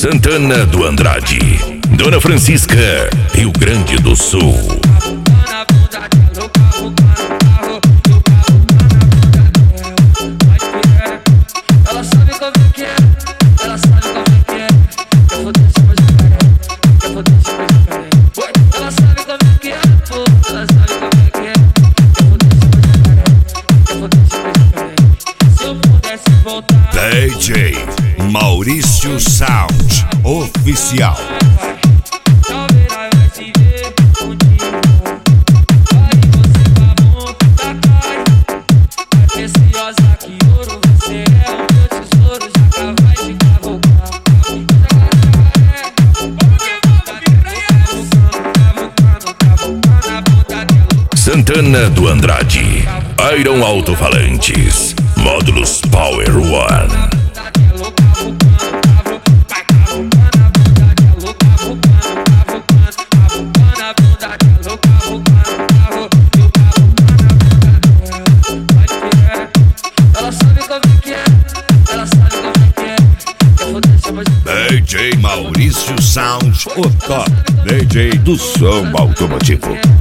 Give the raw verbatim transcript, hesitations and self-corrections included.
Santana do Andrade, Dona Francisca, Rio Grande do Sul. Ela sabe como é que é, ela sabe como é que é. Eu vou deixar mais diferente, eu vou deixar mais diferente. Ela sabe como é que é, pô, ela sabe como é que é. Eu vou deixar mais diferente, eu vou deixar mais diferente. Se eu pudesse voltar. D J Maurício Sound Oficial. Talvez nós vai se ver um dia. Aí você tá bom, tá caro. É preciosa que ouro, você é o meu tesouro. Já vai te cavocar. Santana do Andrade, Iron Alto-Falantes, módulos Power One. Ela sabe como é que é, ela sabe como é que é. Eu vou deixar mais D J Maurício Sound, o top D J do som automotivo.